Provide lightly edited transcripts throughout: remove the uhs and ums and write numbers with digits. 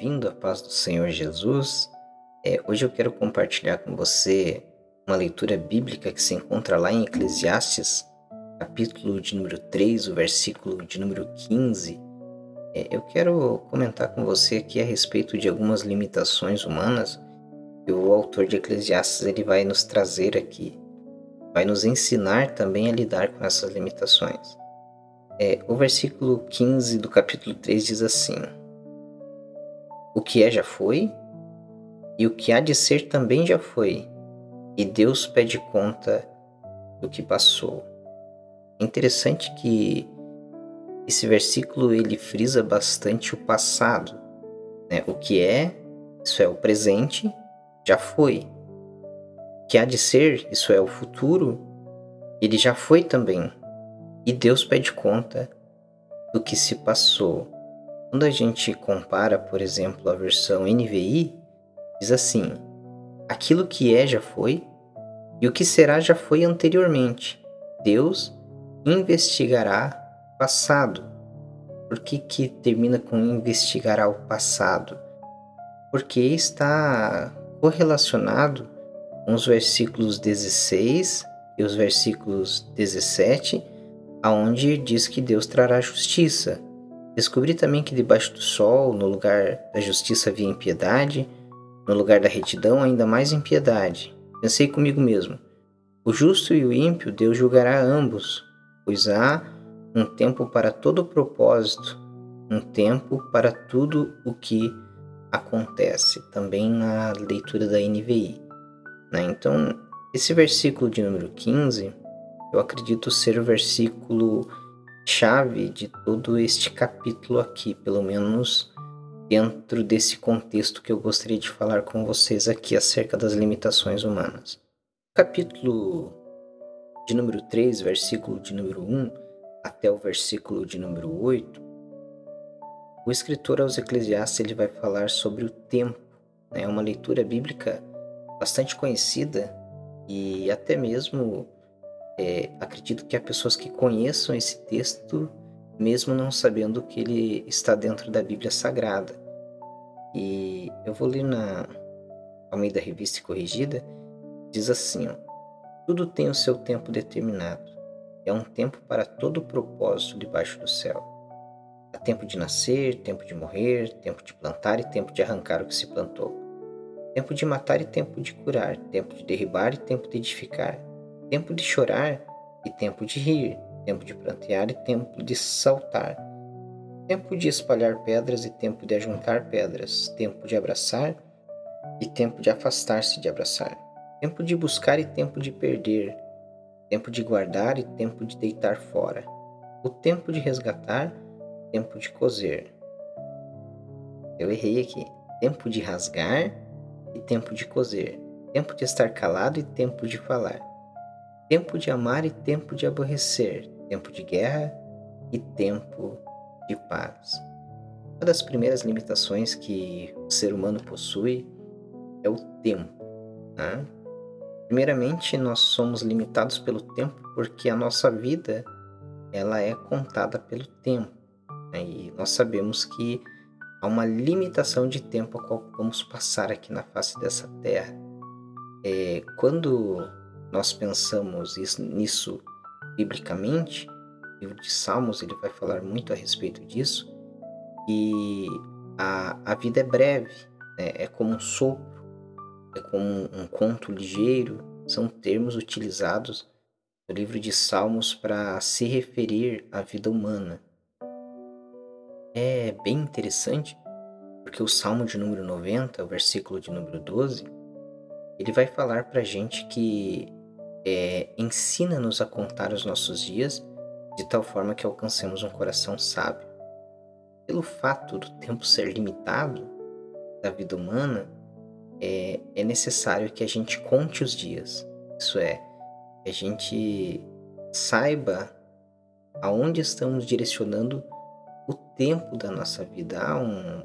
bem-vindo à paz do Senhor Jesus. Hoje eu quero compartilhar com você uma leitura bíblica que se encontra lá em Eclesiastes, capítulo de número 3, o versículo de número 15. Eu quero comentar com você aqui a respeito de algumas limitações humanas que o autor de Eclesiastes ele vai nos trazer aqui, vai nos ensinar também a lidar com essas limitações. O versículo 15 do capítulo 3 diz assim: O que é já foi, e o que há de ser também já foi, e Deus pede conta do que passou. É interessante que esse versículo ele frisa bastante o passado, né? O que é, isso é o presente, já foi. O que há de ser, isso é o futuro, ele já foi também. E Deus pede conta do que se passou. Quando a gente compara, por exemplo, a versão NVI, diz assim: aquilo que é já foi, e o que será já foi anteriormente. Deus investigará o passado. Por que termina com investigará o passado? Porque está correlacionado com os versículos 16 e os versículos 17, aonde diz que Deus trará justiça. Descobri também que debaixo do sol, no lugar da justiça havia impiedade, no lugar da retidão ainda mais impiedade. Pensei comigo mesmo: o justo e o ímpio Deus julgará ambos, pois há um tempo para todo propósito, um tempo para tudo o que acontece. Também na leitura da NVI. Né? Então, esse versículo de número 15, eu acredito ser o versículo chave de todo este capítulo aqui, pelo menos dentro desse contexto que eu gostaria de falar com vocês aqui acerca das limitações humanas. Capítulo de número 3, versículo de número 1 até o versículo de número 8, o escritor aos Eclesiastes ele vai falar sobre o tempo. É uma leitura bíblica bastante conhecida e até mesmo acredito que há pessoas que conheçam esse texto mesmo não sabendo que ele está dentro da Bíblia Sagrada. E eu vou ler na Almeida Revista e Corrigida, diz assim: tudo tem o seu tempo determinado. É um tempo para todo propósito debaixo do céu. Há tempo de nascer, tempo de morrer, tempo de plantar e tempo de arrancar o que se plantou. Tempo de matar e tempo de curar, tempo de derribar e tempo de edificar. Tempo de chorar e tempo de rir, tempo de prantear e tempo de saltar. Tempo de espalhar pedras e tempo de ajuntar pedras. Tempo de abraçar e tempo de afastar-se de abraçar. Tempo de buscar e tempo de perder. Tempo de guardar e tempo de deitar fora. O tempo de resgatar, tempo de coser. Eu errei aqui. Tempo de rasgar e tempo de coser. Tempo de estar calado e tempo de falar. Tempo de amar e tempo de aborrecer. Tempo de guerra e tempo de paz. Uma das primeiras limitações que o ser humano possui é o tempo. Né? Primeiramente, nós somos limitados pelo tempo porque a nossa vida ela é contada pelo tempo. Né? E nós sabemos que há uma limitação de tempo a qual vamos passar aqui na face dessa terra. Quando nós pensamos nisso biblicamente, o livro de Salmos ele vai falar muito a respeito disso, e a vida é breve, né? É como um sopro, é como um conto ligeiro, são termos utilizados no livro de Salmos para se referir à vida humana. É bem interessante, porque o Salmo de número 90, o versículo de número 12, ele vai falar para a gente que ensina-nos a contar os nossos dias de tal forma que alcancemos um coração sábio. Pelo fato do tempo ser limitado da vida humana, é necessário que a gente conte os dias. Isso é, que a gente saiba aonde estamos direcionando o tempo da nossa vida. Há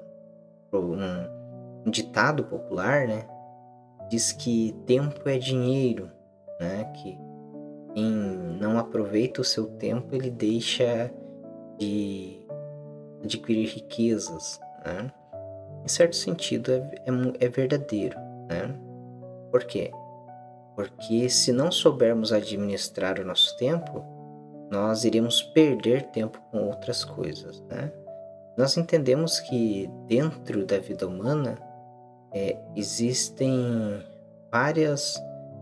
um ditado popular, né? Diz que tempo é dinheiro, né? Que quem não aproveita o seu tempo, ele deixa de adquirir riquezas, né? em certo sentido, é verdadeiro, né? Por quê? Porque se não soubermos administrar o nosso tempo, nós iremos perder tempo com outras coisas, né? Nós entendemos que dentro da vida humana existem várias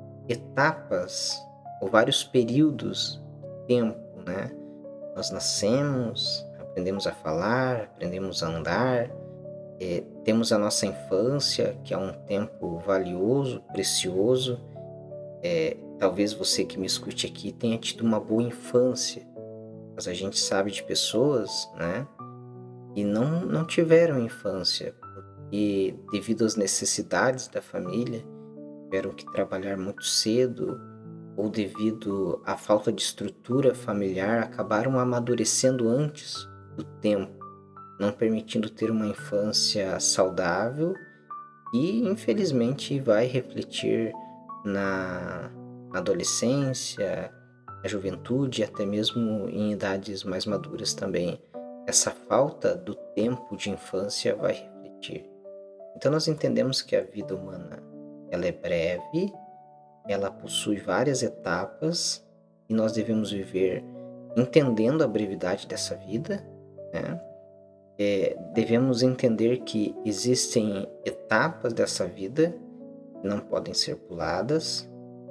etapas ou vários períodos de tempo, né? Nós nascemos, aprendemos a falar, aprendemos a andar, temos a nossa infância, que é um tempo valioso, precioso. Talvez você que me escute aqui tenha tido uma boa infância, mas a gente sabe de pessoas, né, que não tiveram infância, porque devido às necessidades da família, tiveram que trabalhar muito cedo, ou devido à falta de estrutura familiar, acabaram amadurecendo antes do tempo, não permitindo ter uma infância saudável e, infelizmente, vai refletir na adolescência, na juventude e até mesmo em idades mais maduras também. Essa falta do tempo de infância vai refletir. Então nós entendemos que a vida humana ela é breve, ela possui várias etapas e nós devemos viver entendendo a brevidade dessa vida, né? Devemos entender que existem etapas dessa vida que não podem ser puladas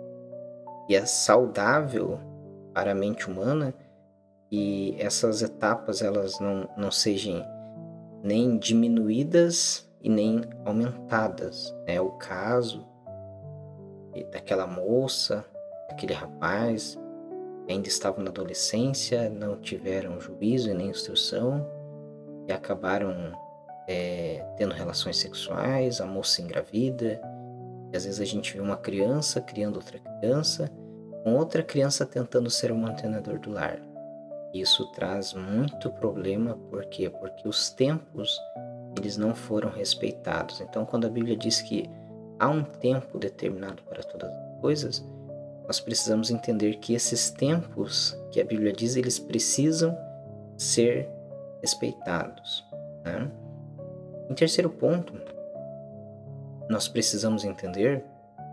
e é saudável para a mente humana que essas etapas elas não sejam nem diminuídas e nem aumentadas. É o caso daquela moça, daquele rapaz que ainda estavam na adolescência, não tiveram juízo e nem instrução e acabaram tendo relações sexuais, a moça engravida, e às vezes a gente vê uma criança criando outra criança, com outra criança tentando ser o mantenedor do lar. Isso traz muito problema, por quê? Porque os tempos, eles não foram respeitados. Então, quando a Bíblia diz que há um tempo determinado para todas as coisas, nós precisamos entender que esses tempos que a Bíblia diz, eles precisam ser respeitados, né? Em terceiro ponto, nós precisamos entender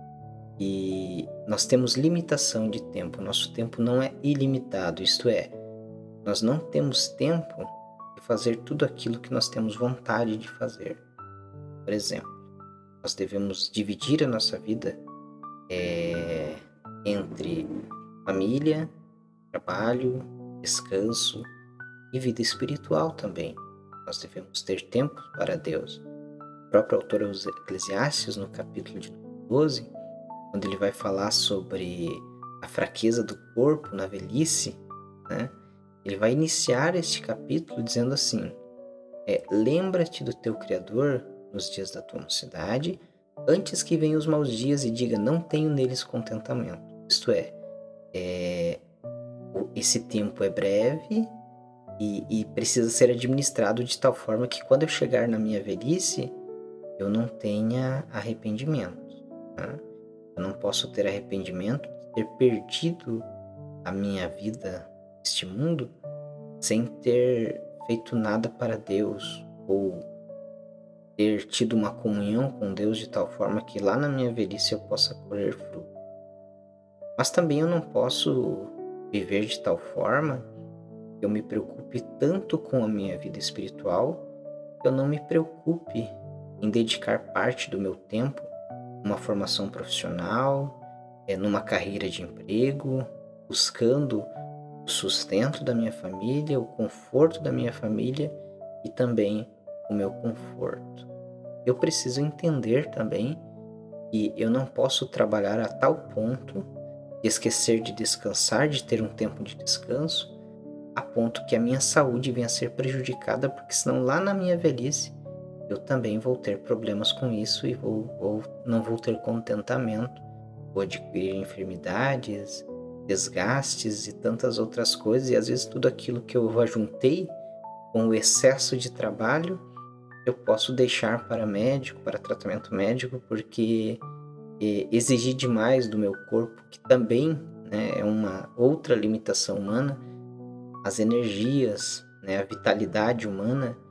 que nós temos limitação de tempo. Nosso tempo não é ilimitado, isto é, nós não temos tempo de fazer tudo aquilo que nós temos vontade de fazer. Por exemplo, nós devemos dividir a nossa vida entre família, trabalho, descanso e vida espiritual também. Nós devemos ter tempo para Deus. O próprio autor aos Eclesiastes, no capítulo de 12, quando ele vai falar sobre a fraqueza do corpo na velhice, né? Ele vai iniciar este capítulo dizendo assim: lembra-te do teu Criador nos dias da tua mocidade, antes que venham os maus dias e diga, não tenho neles contentamento. Isto esse tempo é breve e precisa ser administrado de tal forma que quando eu chegar na minha velhice, eu não tenha arrependimento, né? Eu não posso ter arrependimento de ter perdido a minha vida neste mundo sem ter feito nada para Deus ou ter tido uma comunhão com Deus de tal forma que lá na minha velhice eu possa colher fruto. Mas também eu não posso viver de tal forma que eu me preocupe tanto com a minha vida espiritual que eu não me preocupe em dedicar parte do meu tempo numa formação profissional, numa carreira de emprego, buscando o sustento da minha família, o conforto da minha família e também o meu conforto. Eu preciso entender também que eu não posso trabalhar a tal ponto de esquecer de descansar, de ter um tempo de descanso, a ponto que a minha saúde venha a ser prejudicada, porque senão lá na minha velhice eu também vou ter problemas com isso e não vou ter contentamento, vou adquirir enfermidades, desgastes e tantas outras coisas, e às vezes tudo aquilo que eu ajuntei com o excesso de trabalho, eu posso deixar para médico, para tratamento médico, porque exigir demais do meu corpo, que também, né, é uma outra limitação humana, as energias, né, a vitalidade humana,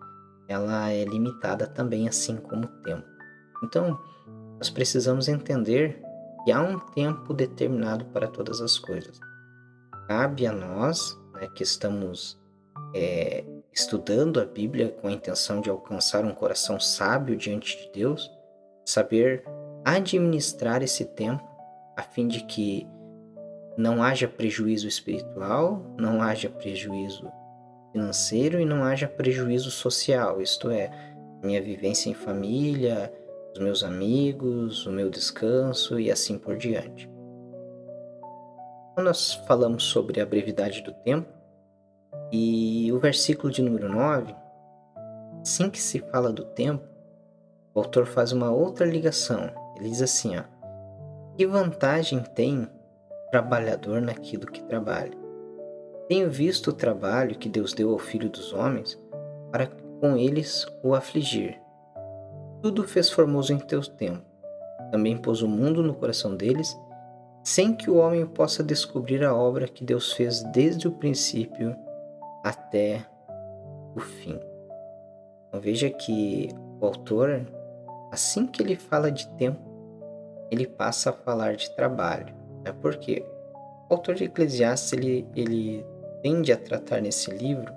ela é limitada também, assim como o tempo. Então, nós precisamos entender que há um tempo determinado para todas as coisas. Cabe a nós, né, que estamos estudando a Bíblia com a intenção de alcançar um coração sábio diante de Deus, saber administrar esse tempo a fim de que não haja prejuízo espiritual, não haja prejuízo financeiro e não haja prejuízo social, isto é, minha vivência em família, os meus amigos, o meu descanso e assim por diante. Quando nós falamos sobre a brevidade do tempo, e o versículo de número 9, assim que se fala do tempo, o autor faz uma outra ligação. Ele diz assim, ó: que vantagem tem o trabalhador naquilo que trabalha? Tenho visto o trabalho que Deus deu ao Filho dos Homens para com eles o afligir. Tudo fez formoso em teu tempo. Também pôs o mundo no coração deles, sem que o homem possa descobrir a obra que Deus fez desde o princípio até o fim. Então veja que o autor, assim que ele fala de tempo, ele passa a falar de trabalho. Né? Porque o autor de Eclesiastes ele tende a tratar nesse livro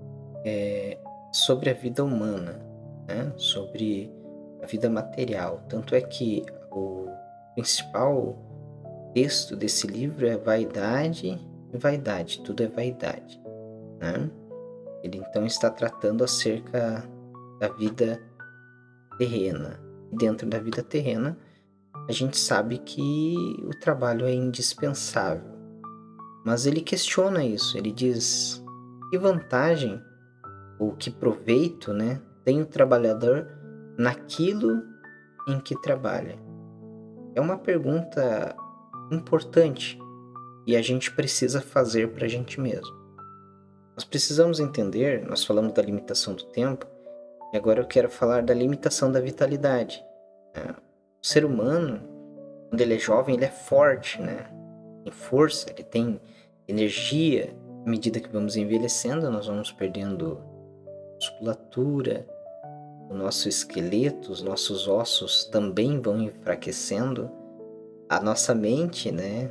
sobre a vida humana, né? Sobre a vida material. Tanto é que o principal texto desse livro é vaidade e vaidade, tudo é vaidade. Né? Ele então está tratando acerca da vida terrena. E dentro da vida terrena, a gente sabe que o trabalho é indispensável. Mas ele questiona isso, ele diz: que vantagem ou que proveito, né, tem o trabalhador naquilo em que trabalha? É uma pergunta importante e a gente precisa fazer para a gente mesmo. Nós precisamos entender, nós falamos da limitação do tempo, e agora eu quero falar da limitação da vitalidade. Né? O ser humano, quando ele é jovem, ele é forte, né? Tem força, ele tem energia. À medida que vamos envelhecendo, nós vamos perdendo musculatura, o nosso esqueleto, os nossos ossos também vão enfraquecendo. A nossa mente, né,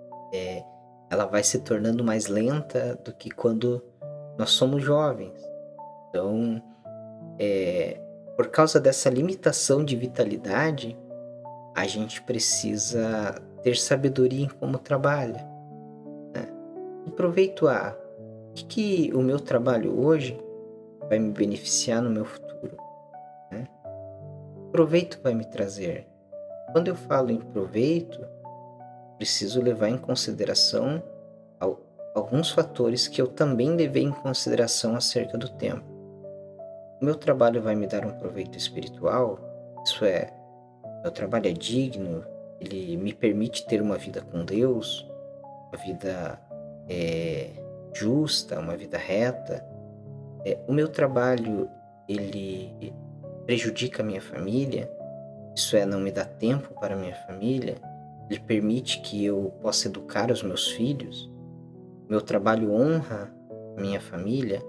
ela vai se tornando mais lenta do que quando nós somos jovens. Então, por causa dessa limitação de vitalidade, a gente precisa ter sabedoria em como trabalha. Né? Que proveito há? O que o meu trabalho hoje vai me beneficiar no meu futuro? Né? Que proveito vai me trazer? Quando eu falo em proveito, preciso levar em consideração alguns fatores que eu também levei em consideração acerca do tempo. O meu trabalho vai me dar um proveito espiritual, isso é, meu trabalho é digno, ele me permite ter uma vida com Deus, uma vida justa, uma vida reta. O meu trabalho, ele prejudica a minha família, isso é, não me dá tempo para a minha família, ele permite que eu possa educar os meus filhos, meu trabalho honra a minha família.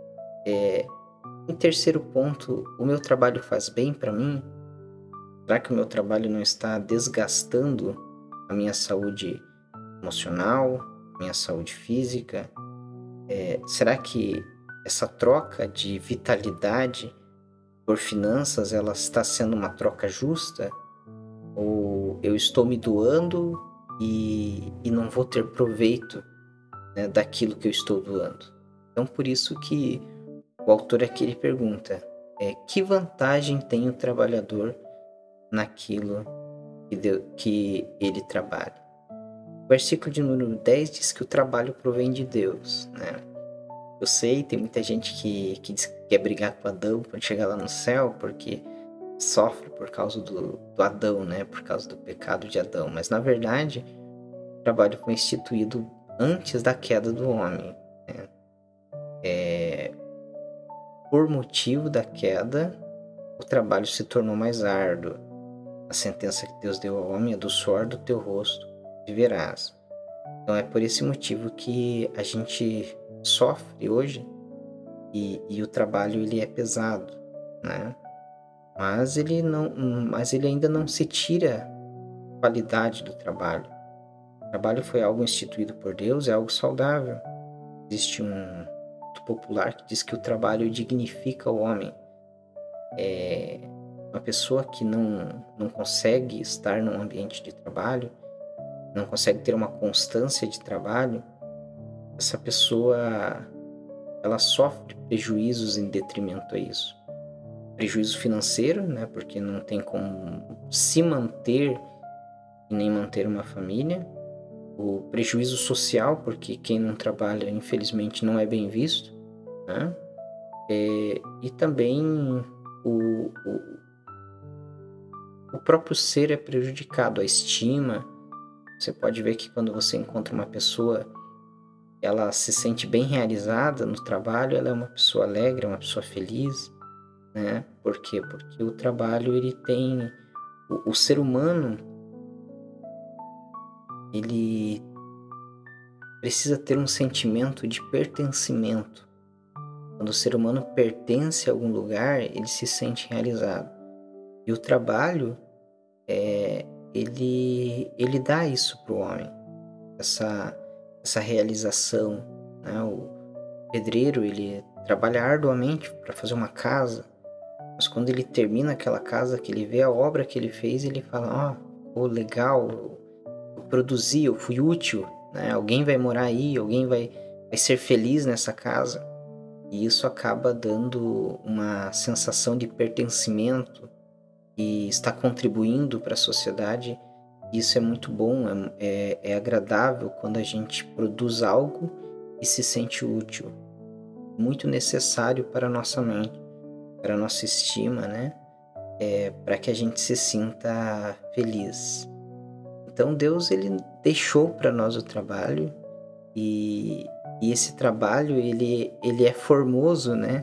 Em terceiro ponto, o meu trabalho faz bem para mim? Será que o meu trabalho não está desgastando a minha saúde emocional, minha saúde física? Será que essa troca de vitalidade por finanças, ela está sendo uma troca justa? Ou eu estou me doando e não vou ter proveito, né, daquilo que eu estou doando? Então, por isso que o autor aqui ele pergunta, que vantagem tem o trabalhador naquilo que ele trabalha? O versículo de número 10 diz que o trabalho provém de Deus, né? Eu sei, tem muita gente que diz que quer brigar com Adão quando chegar lá no céu, porque sofre por causa do Adão, né? Por causa do pecado de Adão. Mas, na verdade, o trabalho foi instituído antes da queda do homem. Né? Por motivo da queda, o trabalho se tornou mais árduo. A sentença que Deus deu ao homem é: do suor do teu rosto viverás. Então é por esse motivo que a gente sofre hoje e o trabalho ele é pesado. né? Mas ele ainda não se tira a qualidade do trabalho. O trabalho foi algo instituído por Deus, é algo saudável. Existe um mito popular que diz que o trabalho dignifica o homem. Uma pessoa que não consegue estar num ambiente de trabalho, não consegue ter uma constância de trabalho, essa pessoa ela sofre prejuízos em detrimento a isso. Prejuízo financeiro, né? Porque não tem como se manter e nem manter uma família. O prejuízo social, porque quem não trabalha, infelizmente, não é bem visto, né? E também o, o próprio ser é prejudicado, a estima. Você pode ver que quando você encontra uma pessoa, ela se sente bem realizada no trabalho, ela é uma pessoa alegre, é uma pessoa feliz, né? Por quê? Porque o trabalho, ele tem... O ser humano, ele precisa ter um sentimento de pertencimento. Quando o ser humano pertence a algum lugar, ele se sente realizado. E o trabalho, ele dá isso para o homem, essa realização, né? O pedreiro, ele trabalha arduamente para fazer uma casa, mas quando ele termina aquela casa, que ele vê a obra que ele fez, ele fala, legal, eu produzi, eu fui útil, né? Alguém vai morar aí, alguém vai ser feliz nessa casa. E isso acaba dando uma sensação de pertencimento e está contribuindo para a sociedade. Isso é muito bom, é agradável quando a gente produz algo e se sente útil. Muito necessário para a nossa mente, para a nossa estima, né? Para que a gente se sinta feliz. Então Deus, ele deixou para nós o trabalho e esse trabalho, ele é formoso, né?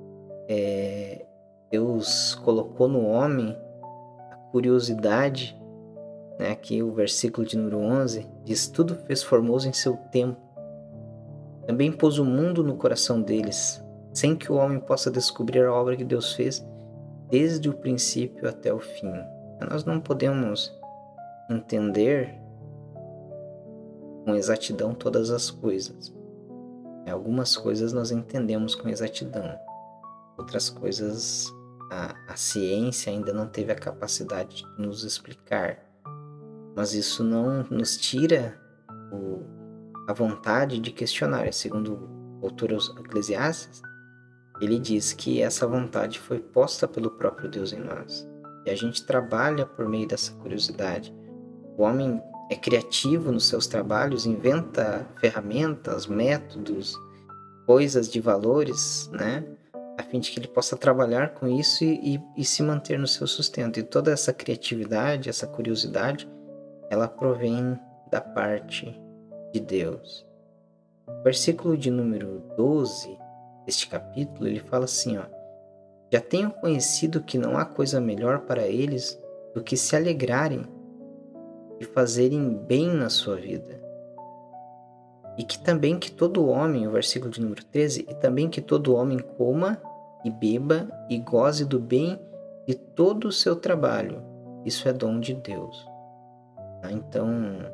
Deus colocou no homem a curiosidade, né? Aqui o versículo de número 11 diz, tudo fez formoso em seu tempo. Também pôs o mundo no coração deles, sem que o homem possa descobrir a obra que Deus fez desde o princípio até o fim. Nós não podemos entender com exatidão todas as coisas. Algumas coisas nós entendemos com exatidão, outras coisas a ciência ainda não teve a capacidade de nos explicar. Mas isso não nos tira a vontade de questionar. Segundo o autor Eclesiastes, ele diz que essa vontade foi posta pelo próprio Deus em nós. E a gente trabalha por meio dessa curiosidade. O homem é criativo nos seus trabalhos, inventa ferramentas, métodos, coisas de valores, né? A fim de que ele possa trabalhar com isso e se manter no seu sustento. E toda essa criatividade, essa curiosidade, ela provém da parte de Deus. O versículo de número 12 deste capítulo, ele fala assim, já tenho conhecido que não há coisa melhor para eles do que se alegrarem e fazerem bem na sua vida. E que também que todo homem, o versículo de número 13, e também que todo homem coma e beba e goze do bem de todo o seu trabalho. Isso é dom de Deus. Então,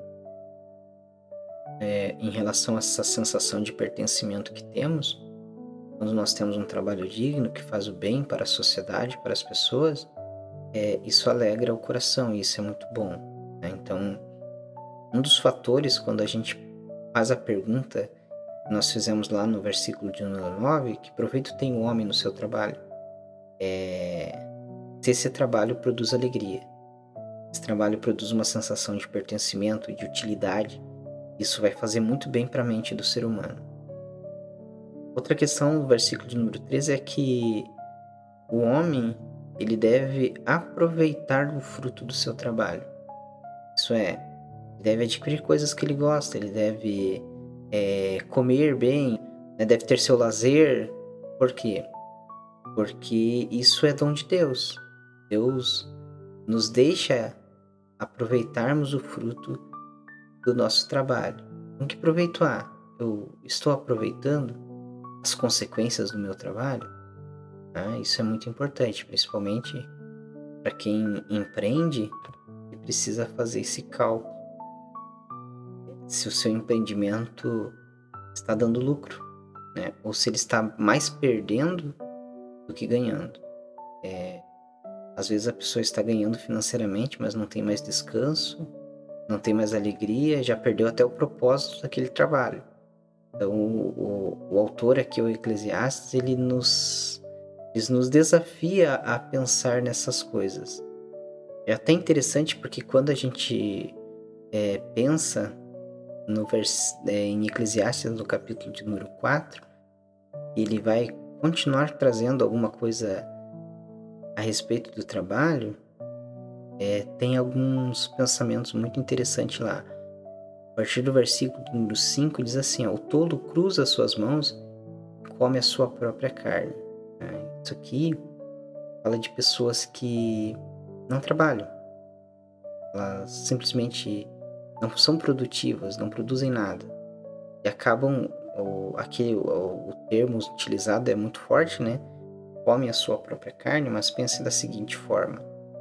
em relação a essa sensação de pertencimento que temos, quando nós temos um trabalho digno, que faz o bem para a sociedade, para as pessoas, isso alegra o coração e isso é muito bom. Né? Então, um dos fatores, quando a gente faz a pergunta que nós fizemos lá no versículo de número 9, que proveito tem o homem no seu trabalho, se esse trabalho produz alegria, esse trabalho produz uma sensação de pertencimento e de utilidade, isso vai fazer muito bem para a mente do ser humano. Outra questão do versículo de número 13 é que o homem, ele deve aproveitar o fruto do seu trabalho. Isso é, ele deve adquirir coisas que ele gosta, ele deve comer bem, né? Deve ter seu lazer. Por quê? Porque isso é dom de Deus. Deus nos deixa aproveitarmos o fruto do nosso trabalho. Com que proveito há? Eu estou aproveitando as consequências do meu trabalho? né? Isso é muito importante, principalmente para quem empreende e precisa fazer esse cálculo. Se o seu empreendimento está dando lucro, né? Ou se ele está mais perdendo do que ganhando. Às vezes a pessoa está ganhando financeiramente, mas não tem mais descanso, não tem mais alegria, já perdeu até o propósito daquele trabalho. Então, o autor aqui, o Eclesiastes, ele nos desafia a pensar nessas coisas. É até interessante porque quando a gente pensa em Eclesiastes, no capítulo de número 4, ele vai continuar trazendo alguma coisa a respeito do trabalho. Tem alguns pensamentos muito interessantes lá. A partir do versículo número 5 diz assim: ó, o tolo cruza as suas mãos e come a sua própria carne. Isso aqui fala de pessoas que não trabalham. Elas simplesmente não são produtivas, não produzem nada. E acabam, o termo utilizado é muito forte, né? Come a sua própria carne, mas pense da seguinte forma: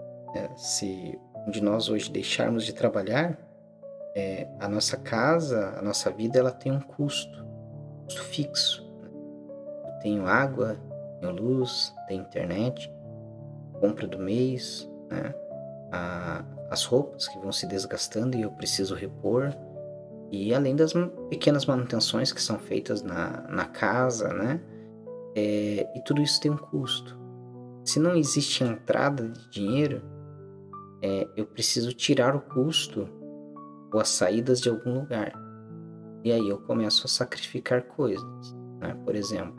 se um de nós hoje deixarmos de trabalhar, a nossa casa, a nossa vida, ela tem um custo fixo. Eu tenho água, tenho luz, tenho internet, compra do mês, né? As roupas que vão se desgastando e eu preciso repor, e além das pequenas manutenções que são feitas na casa, né? E tudo isso tem um custo. Se não existe entrada de dinheiro, eu preciso tirar o custo ou as saídas de algum lugar. E aí eu começo a sacrificar coisas, né? Por exemplo,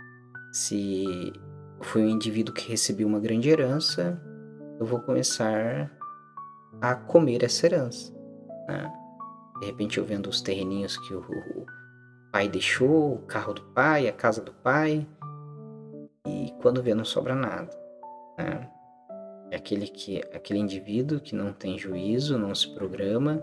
se eu fui um indivíduo que recebeu uma grande herança, eu vou começar a comer essa herança, né? De repente eu vendo os terreninhos que o pai deixou, o carro do pai, a casa do pai, e quando vê não sobra nada, né? É aquele indivíduo que não tem juízo, não se programa,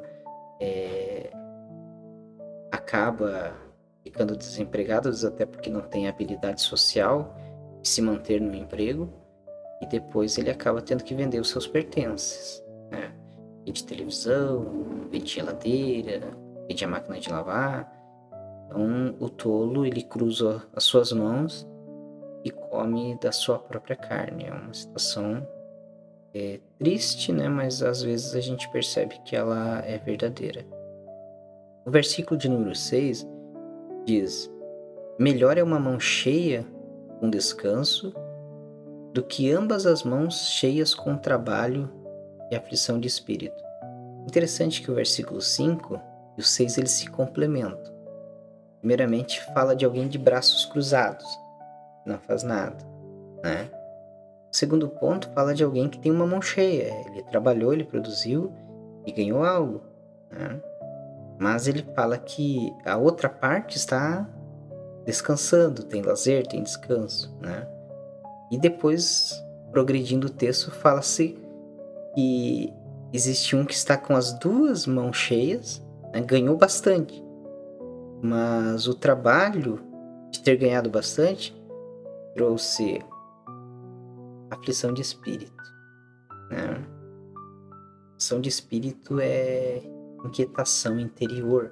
acaba ficando desempregado, às vezes até porque não tem habilidade social de se manter no emprego, e depois ele acaba tendo que vender os seus pertences, né? Vende televisão, vende geladeira, vende a máquina de lavar. Então o tolo, ele cruza as suas mãos e come da sua própria carne. É uma situação triste, né? Mas às vezes a gente percebe que ela é verdadeira. O versículo de número 6 diz: melhor é uma mão cheia com descanso do que ambas as mãos cheias com trabalho e aflição de espírito. Interessante que o versículo 5 e o 6 eles se complementam. Primeiramente fala de alguém de braços cruzados, não faz nada, né? O segundo ponto fala de alguém que tem uma mão cheia. Ele trabalhou, ele produziu e ganhou algo, né? Mas ele fala que a outra parte está descansando, tem lazer, tem descanso, né? E depois, progredindo o texto, fala-se que existe um que está com as duas mãos cheias, né? Ganhou bastante, mas o trabalho de ter ganhado bastante trouxe aflição de espírito, né? Aflição de espírito é inquietação interior,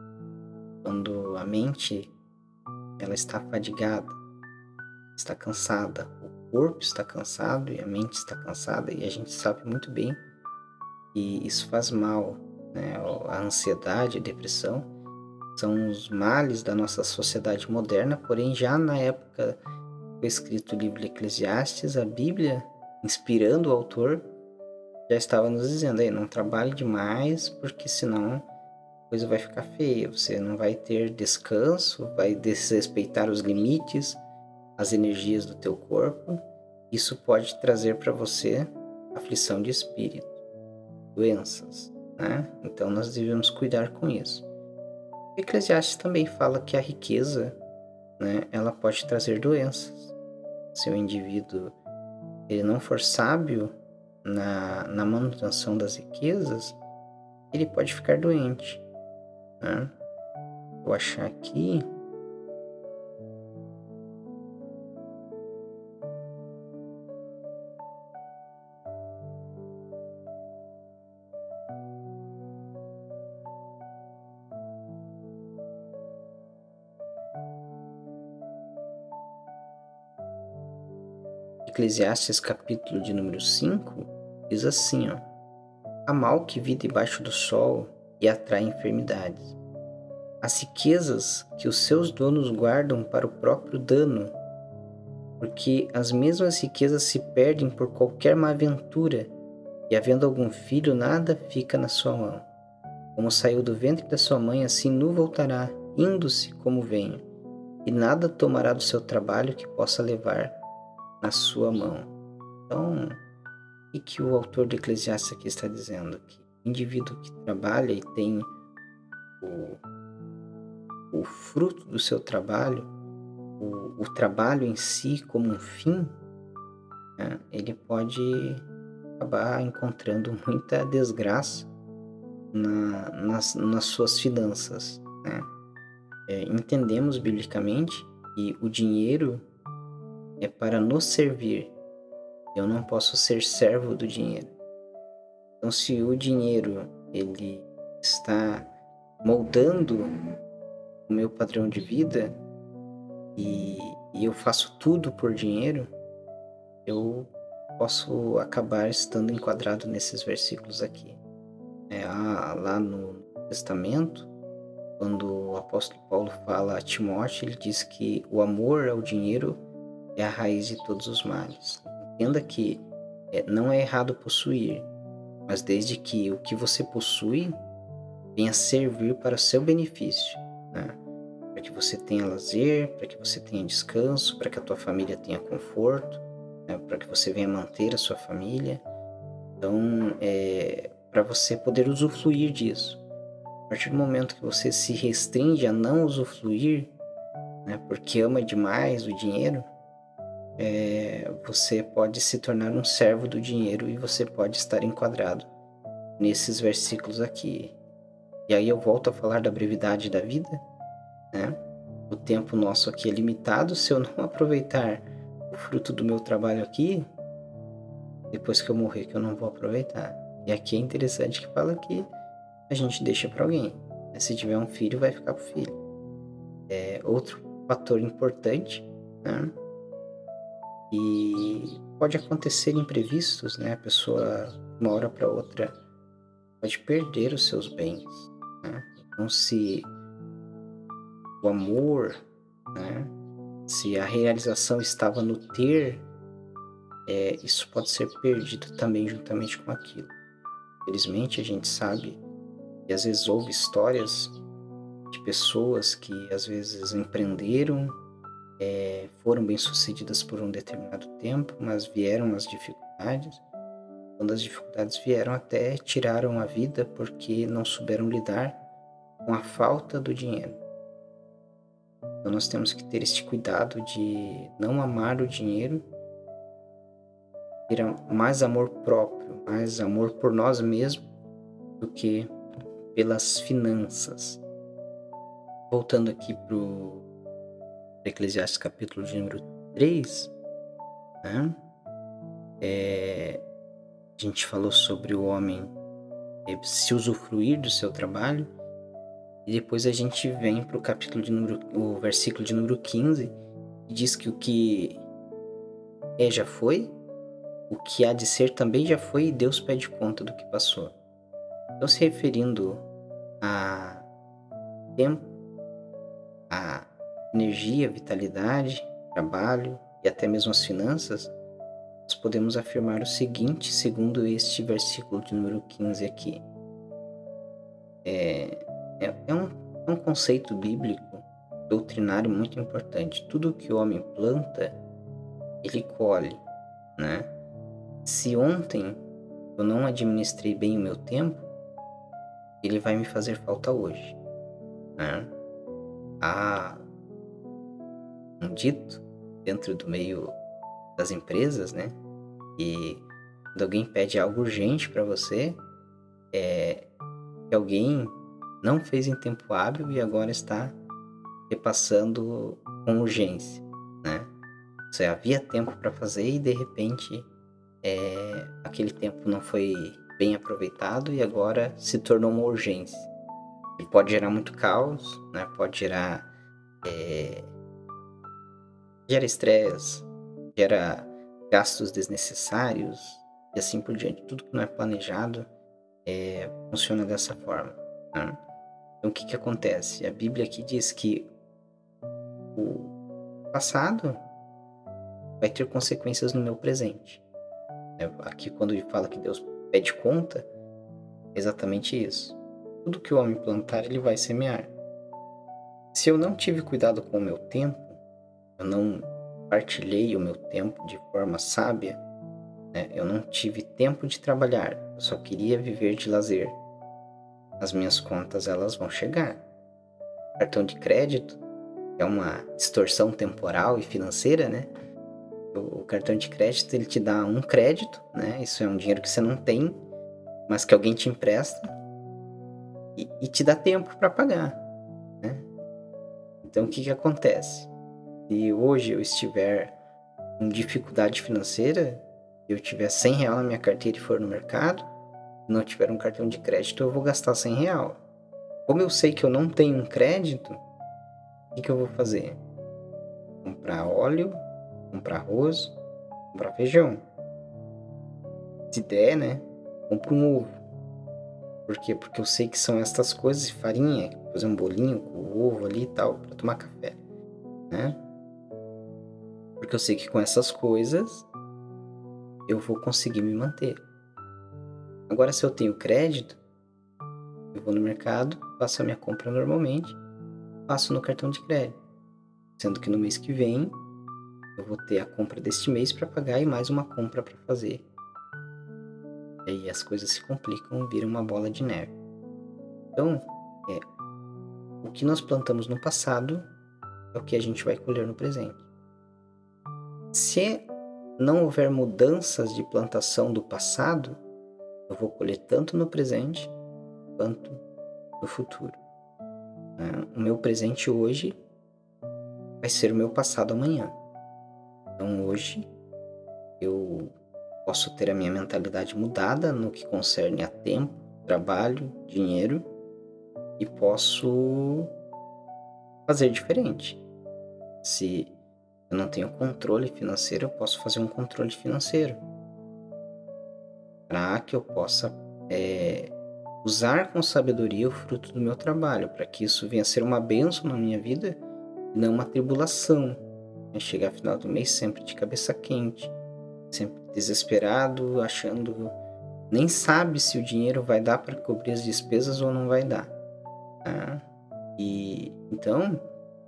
quando a mente ela está fadigada, está cansada, o corpo está cansado e a mente está cansada, e a gente sabe muito bem que isso faz mal, né? A ansiedade, a depressão são os males da nossa sociedade moderna, porém já na época foi escrito o livro de Eclesiastes, a Bíblia, inspirando o autor, já estava nos dizendo: aí, não trabalhe demais, porque senão a coisa vai ficar feia, você não vai ter descanso, vai desrespeitar os limites, as energias do teu corpo. Isso pode trazer para você aflição de espírito, doenças, né? Então nós devemos cuidar com isso. Eclesiastes também fala que a riqueza, né, ela pode trazer doenças. Se o indivíduo ele não for sábio na manutenção das riquezas, ele pode ficar doente, né? Vou achar aqui. Eclesiastes capítulo de número 5 diz assim, ó: há mal que vive debaixo do sol e atrai enfermidades. As riquezas que os seus donos guardam para o próprio dano, porque as mesmas riquezas se perdem por qualquer má aventura, e havendo algum filho, nada fica na sua mão. Como saiu do ventre da sua mãe, assim nu voltará, indo-se como venho, e nada tomará do seu trabalho que possa levar na sua mão. Então, o que o autor do Eclesiastes aqui está dizendo? Que o indivíduo que trabalha e tem o fruto do seu trabalho, o trabalho em si como um fim, né, ele pode acabar encontrando muita desgraça nas suas finanças, né? Entendemos biblicamente que o dinheiro é para nos servir. Eu não posso ser servo do dinheiro. Então, se o dinheiro ele está moldando o meu padrão de vida e eu faço tudo por dinheiro, eu posso acabar estando enquadrado nesses versículos aqui. Lá no Testamento, quando o apóstolo Paulo fala a Timóteo, ele diz que o amor ao dinheiro é a raiz de todos os males. Entenda que não é errado possuir, mas desde que o que você possui venha servir para o seu benefício, né? Para que você tenha lazer, para que você tenha descanso, para que a tua família tenha conforto, né? Para que você venha manter a sua família. Então, para você poder usufruir disso. A partir do momento que você se restringe a não usufruir, né, porque ama demais o dinheiro, você pode se tornar um servo do dinheiro e você pode estar enquadrado nesses versículos aqui. E aí eu volto a falar da brevidade da vida, né? O tempo nosso aqui é limitado. Se eu não aproveitar o fruto do meu trabalho aqui, depois que eu morrer, que eu não vou aproveitar. E aqui é interessante que fala que a gente deixa para alguém. Se tiver um filho, vai ficar pro filho. Outro fator importante, né? E pode acontecer imprevistos, né? A pessoa, de uma hora para outra, pode perder os seus bens, né? Então, se o amor, né? Se a realização estava no ter, isso pode ser perdido também juntamente com aquilo. Infelizmente, a gente sabe e às vezes houve histórias de pessoas que às vezes empreenderam, foram bem-sucedidas por um determinado tempo, mas vieram as dificuldades. Quando as dificuldades vieram, até tiraram a vida porque não souberam lidar com a falta do dinheiro. Então nós temos que ter este cuidado de não amar o dinheiro, ter mais amor próprio, mais amor por nós mesmos do que pelas finanças. Voltando aqui para o Eclesiastes capítulo de número 3, né? A gente falou sobre o homem se usufruir do seu trabalho, e depois a gente vem para o versículo de número 15, que diz que o que já foi, o que há de ser também já foi, e Deus pede conta do que passou. Então, se referindo a tempo, a energia, vitalidade, trabalho e até mesmo as finanças, nós podemos afirmar o seguinte, segundo este versículo de número 15 aqui. É um conceito bíblico, doutrinário muito importante. Tudo que o homem planta, ele colhe, né? Se ontem eu não administrei bem o meu tempo, ele vai me fazer falta hoje, né? Há um dito dentro do meio das empresas, né? E quando alguém pede algo urgente para você, que alguém não fez em tempo hábil e agora está repassando com urgência, né? Você havia tempo para fazer e de repente aquele tempo não foi bem aproveitado e agora se tornou uma urgência. E pode gerar muito caos, né? Pode gera estresse, gera gastos desnecessários e assim por diante. Tudo que não é planejado funciona dessa forma, né? Então, o que acontece? A Bíblia aqui diz que o passado vai ter consequências no meu presente. Aqui, quando ele fala que Deus pede conta, é exatamente isso. Tudo que o homem plantar, ele vai semear. Se eu não tive cuidado com o meu tempo, eu não partilhei o meu tempo de forma sábia, né? Eu não tive tempo de trabalhar, eu só queria viver de lazer. As minhas contas, elas vão chegar. Cartão de crédito é uma distorção temporal e financeira, né? O cartão de crédito, ele te dá um crédito, né? Isso é um dinheiro que você não tem, mas que alguém te empresta e te dá tempo para pagar, né? Então, o que acontece? Se hoje eu estiver com dificuldade financeira, eu tiver R$ 100 na minha carteira e for no mercado, não tiver um cartão de crédito, eu vou gastar R$ 100. Como eu sei que eu não tenho um crédito, o que eu vou fazer? Comprar óleo, comprar arroz, comprar feijão. Se der, né? Compro um ovo. Por quê? Porque eu sei que são estas coisas, farinha, fazer um bolinho com o ovo ali e tal, para tomar café, né? Porque eu sei que com essas coisas eu vou conseguir me manter. Agora, se eu tenho crédito, eu vou no mercado, faço a minha compra normalmente, passo no cartão de crédito. Sendo que no mês que vem, eu vou ter a compra deste mês para pagar e mais uma compra para fazer. E aí as coisas se complicam, viram uma bola de neve. Então, o que nós plantamos no passado é o que a gente vai colher no presente. Se não houver mudanças de plantação do passado, eu vou colher tanto no presente quanto no futuro. O meu presente hoje vai ser o meu passado amanhã. Então hoje eu posso ter a minha mentalidade mudada no que concerne a tempo, trabalho, dinheiro e posso fazer diferente. Se eu não tenho controle financeiro, eu posso fazer um controle financeiro para que eu possa usar com sabedoria o fruto do meu trabalho, para que isso venha a ser uma bênção na minha vida e não uma tribulação. Chegar ao final do mês sempre de cabeça quente, sempre desesperado, achando, nem sabe se o dinheiro vai dar para cobrir as despesas ou não vai dar. Tá? E então,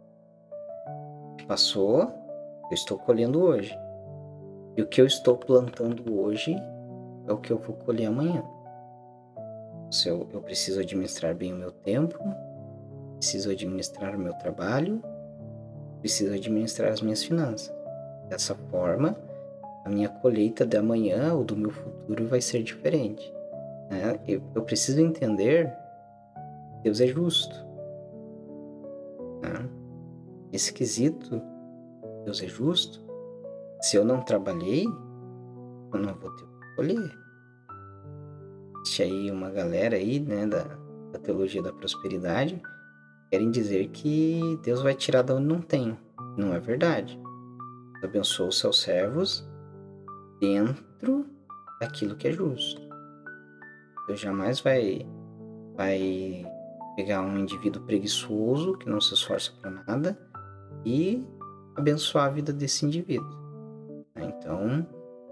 passou, eu estou colhendo hoje. E o que eu estou plantando hoje é o que eu vou colher amanhã. Se eu preciso administrar bem o meu tempo, preciso administrar o meu trabalho, preciso administrar as minhas finanças. Dessa forma, a minha colheita de amanhã ou do meu futuro vai ser diferente, né? Eu preciso entender que Deus é justo, né? Esse quesito, Deus é justo. Se eu não trabalhei, eu não vou ter o que colher. Existe aí uma galera aí, né, da teologia da prosperidade, querem dizer que Deus vai tirar da onde não tem. Não é verdade. Deus abençoa os seus servos dentro daquilo que é justo. Deus jamais vai pegar um indivíduo preguiçoso que não se esforça para nada e abençoar a vida desse indivíduo. Então,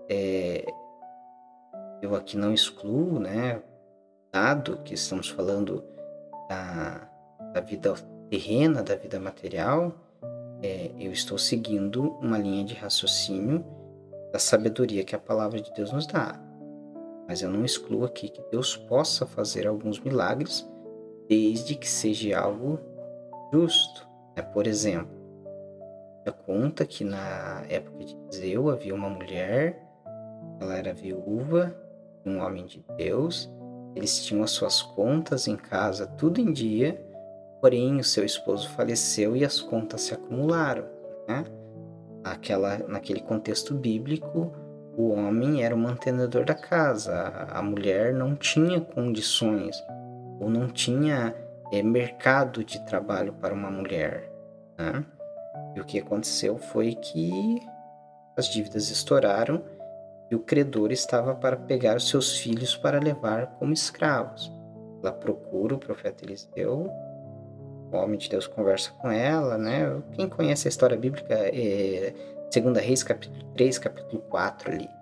eu aqui não excluo, né, dado que estamos falando da vida terrena, da vida material, eu estou seguindo uma linha de raciocínio da sabedoria que a palavra de Deus nos dá. Mas eu não excluo aqui que Deus possa fazer alguns milagres desde que seja algo justo. Por exemplo, já conta que na época de Eliseu havia uma mulher, ela era viúva, um homem de Deus, eles tinham as suas contas em casa tudo em dia, porém o seu esposo faleceu e as contas se acumularam, né? Naquele contexto bíblico, o homem era o mantenedor da casa, a mulher não tinha condições ou não tinha mercado de trabalho para uma mulher, né? E o que aconteceu foi que as dívidas estouraram e o credor estava para pegar os seus filhos para levar como escravos. Ela procura o profeta Eliseu, o homem de Deus conversa com ela, né? Quem conhece a história bíblica, 2 Reis, capítulo 3, capítulo 4 ali.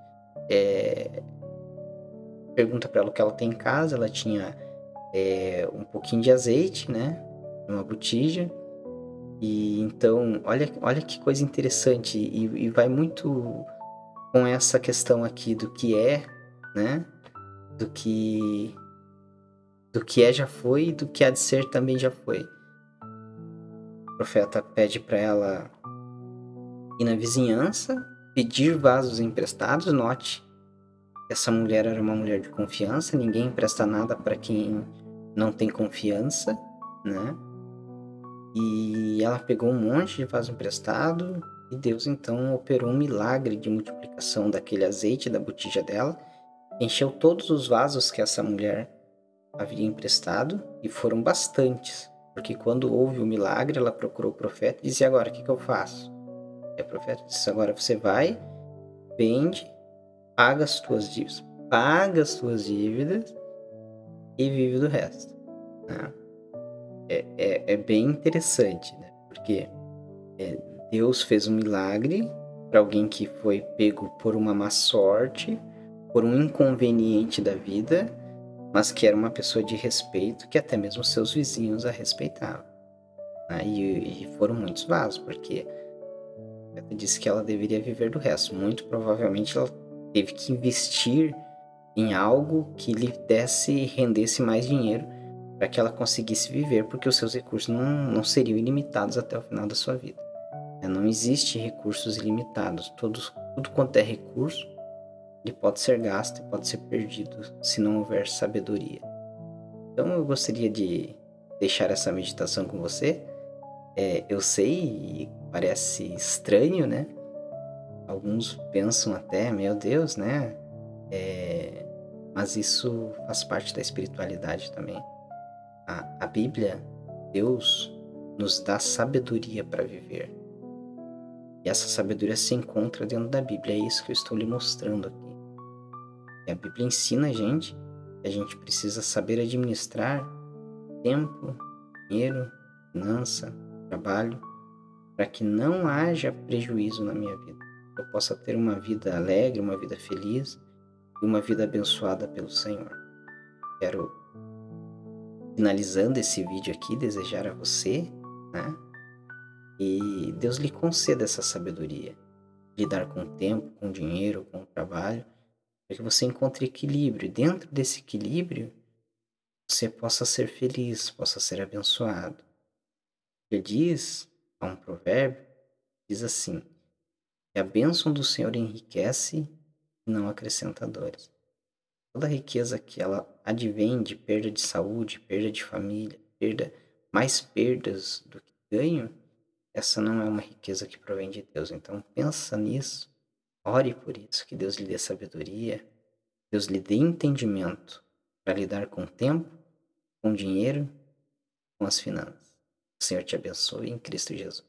Pergunta para ela o que ela tem em casa. Ela tinha um pouquinho de azeite, né? Uma botija. E então, olha que coisa interessante. E vai muito com essa questão aqui do que é, né? Do que é já foi e do que há de ser também já foi. O profeta pede para ela ir na vizinhança, pedir vasos emprestados. Note, essa mulher era uma mulher de confiança, ninguém empresta nada para quem não tem confiança, né? E ela pegou um monte de vaso emprestado e Deus então operou um milagre de multiplicação daquele azeite da botija dela, encheu todos os vasos que essa mulher havia emprestado e foram bastantes, porque quando houve o milagre ela procurou o profeta e disse: agora o que eu faço? E o profeta disse: agora você vai, vende, paga as tuas dívidas e vive do resto, né? É bem interessante, né? Porque Deus fez um milagre para alguém que foi pego por uma má sorte, por um inconveniente da vida, mas que era uma pessoa de respeito, que até mesmo seus vizinhos a respeitavam, né? E foram muitos vasos, porque ela disse que ela deveria viver do resto. Muito provavelmente ela teve que investir em algo que lhe rendesse mais dinheiro para que ela conseguisse viver, porque os seus recursos não seriam ilimitados até o final da sua vida. Não existe recursos ilimitados. Tudo quanto é recurso, ele pode ser gasto e pode ser perdido se não houver sabedoria. Então eu gostaria de deixar essa meditação com você. Eu sei, parece estranho, né? Alguns pensam até, meu Deus, né? Mas isso faz parte da espiritualidade também. A Bíblia, Deus nos dá sabedoria para viver. E essa sabedoria se encontra dentro da Bíblia. É isso que eu estou lhe mostrando aqui. E a Bíblia ensina a gente que a gente precisa saber administrar tempo, dinheiro, finança, trabalho, para que não haja prejuízo na minha vida. Eu possa ter uma vida alegre, uma vida feliz e uma vida abençoada pelo Senhor. Quero, finalizando esse vídeo aqui, desejar a você, né? E Deus lhe conceda essa sabedoria, lidar com o tempo, com o dinheiro, com o trabalho, para que você encontre equilíbrio. E dentro desse equilíbrio, você possa ser feliz, possa ser abençoado. Ele diz, há um provérbio, diz assim: que a bênção do Senhor enriquece e não acrescenta dores. Toda riqueza que ela advém de perda de saúde, perda de família, mais perdas do que ganho, essa não é uma riqueza que provém de Deus. Então pensa nisso, ore por isso, que Deus lhe dê sabedoria, Deus lhe dê entendimento para lidar com o tempo, com o dinheiro, com as finanças. O Senhor te abençoe em Cristo Jesus.